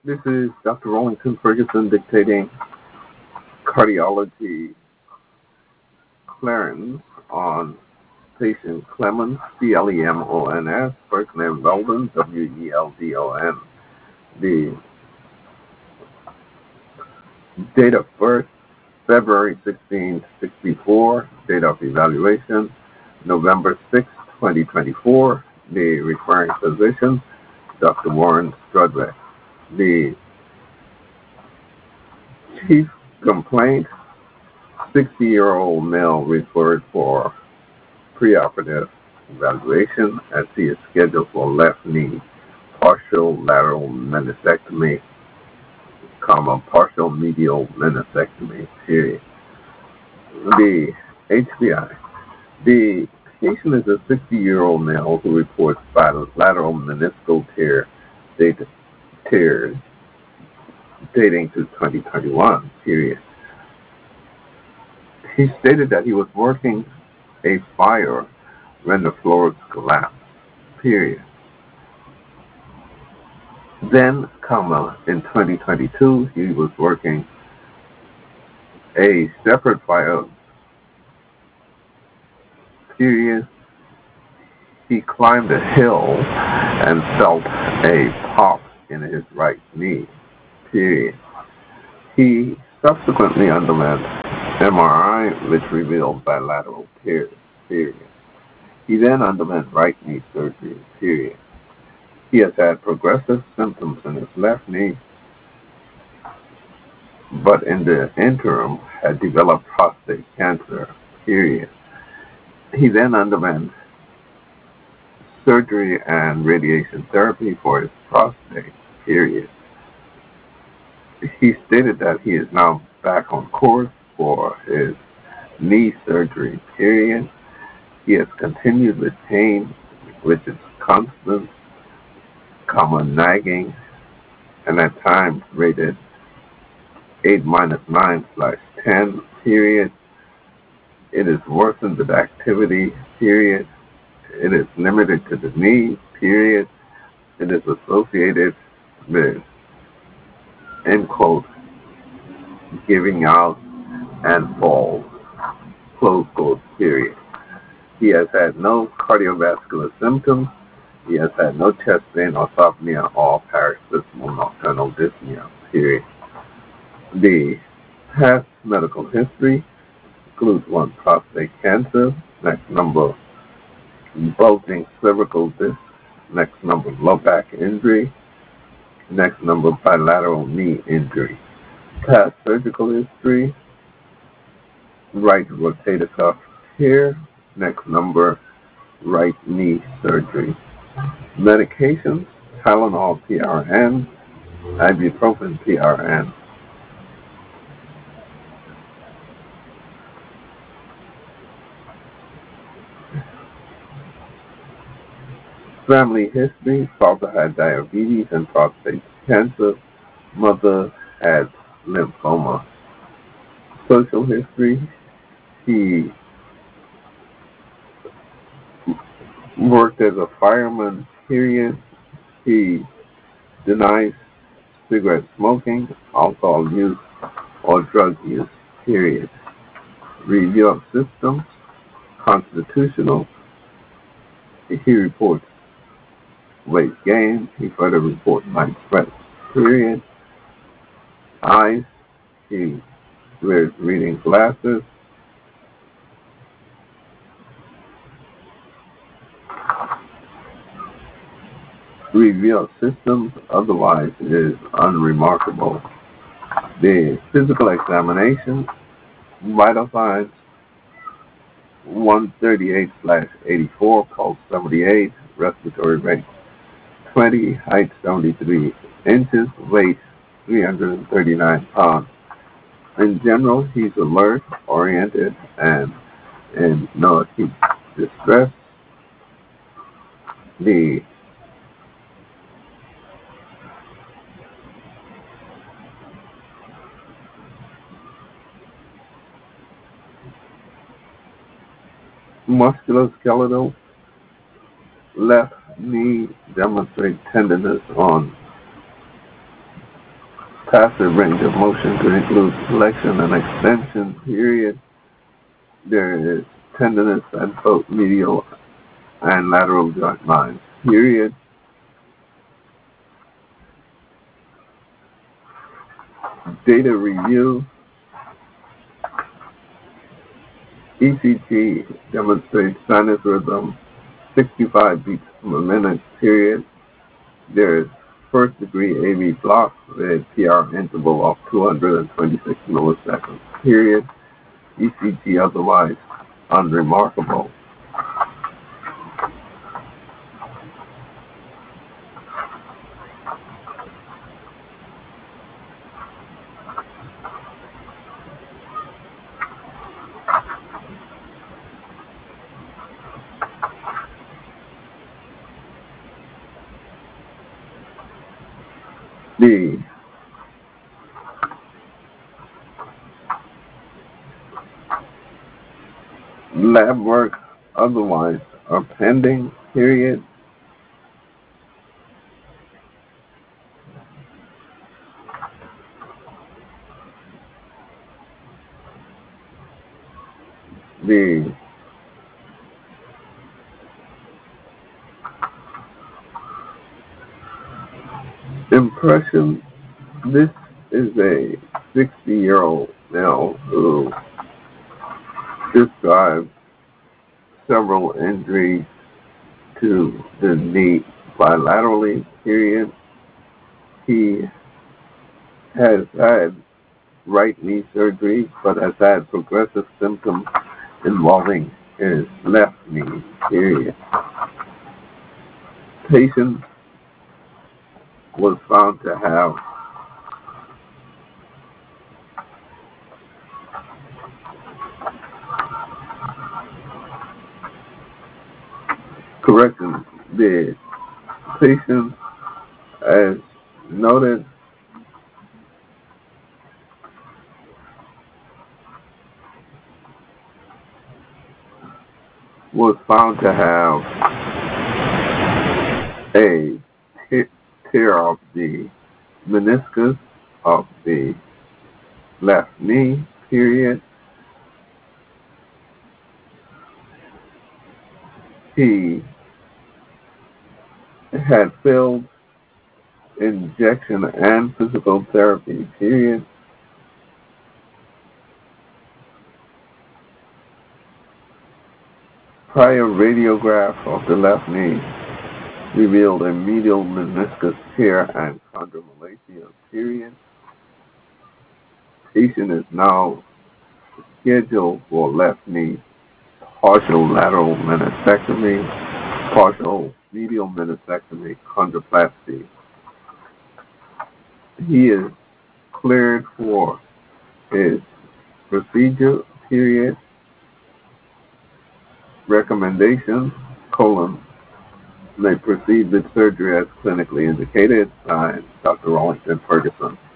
This is Dr. Rollington Ferguson dictating cardiology clearance on patient Clemens, Clemons, first name Weldon, Weldon. The date of birth, February 1664, date of evaluation, November 6, 2024. The referring physician, Dr. Warren Strudwick. The chief complaint, 60-year-old male referred for preoperative evaluation as he is scheduled for left knee partial lateral meniscectomy, partial medial meniscectomy, period. The HBI. The patient is a 60-year-old male who reports bilateral meniscal tears dating to 2021, period. He stated that he was working a fire when the floors collapsed, period. Then, in 2022, he was working a separate fire, period. He climbed a hill and felt a pop in his right knee, period. He subsequently underwent MRI, which revealed bilateral tears, period. He then underwent right knee surgery, period. He has had progressive symptoms in his left knee, but in the interim had developed prostate cancer, period. He then underwent surgery and radiation therapy for his prostate, period. He stated that he is now back on course for his knee surgery, period. He has continued with pain, which is constant, nagging, and at times rated 8-9/10, period. It is worsened with activity, period. It is limited to the knee, period. It is associated with, end quote, giving out and falls, close quote, period. He has had no cardiovascular symptoms. He has had no chest pain, orthopnea, or paroxysmal nocturnal dyspnea, period. The past medical history includes 1, prostate cancer, next number, bulging cervical disc, next number, low back injury, next number, bilateral knee injury. Past surgical history, right rotator cuff here, next number, right knee surgery. Medications, Tylenol PRN, ibuprofen PRN. Family history, father had diabetes and prostate cancer, mother had lymphoma. Social history, he worked as a fireman, period. He denies cigarette smoking, alcohol use, or drug use, period. Review of systems, constitutional. He reports weight gain. He further reports night sweats, period. Eyes, he wears reading glasses. Review of systems, otherwise is unremarkable. The physical examination, vital signs, 138/84, pulse 78, respiratory rate 20, height 73 inches, weight 339 pounds. In general, he's alert, oriented, and in no acute distress. The musculoskeletal left knee demonstrates tenderness on passive range of motion could include flexion and extension, period. There is tenderness at both medial and lateral joint lines, period. Data review. ECG demonstrates sinus rhythm 65 beats per minute, period. There is first degree AV block with PR interval of 226 milliseconds, period. ECG otherwise unremarkable. The lab work otherwise are pending, period. The impression, this is a 60-year-old male who described several injuries to the knee bilaterally, period. He has had right knee surgery, but has had progressive symptoms involving his left knee, period. Patient was found to have correction. The patient, as noted, was found to have a tear of the meniscus of the left knee, period. He had failed injection and physical therapy, period. Prior radiograph of the left knee revealed a medial meniscus tear and chondromalacia, period. Patient is now scheduled for left knee partial lateral meniscectomy, partial medial meniscectomy, chondroplasty. He is cleared for his procedure, period. Recommendation, may proceed with surgery as clinically indicated. Signed, Dr. Rollington Ferguson.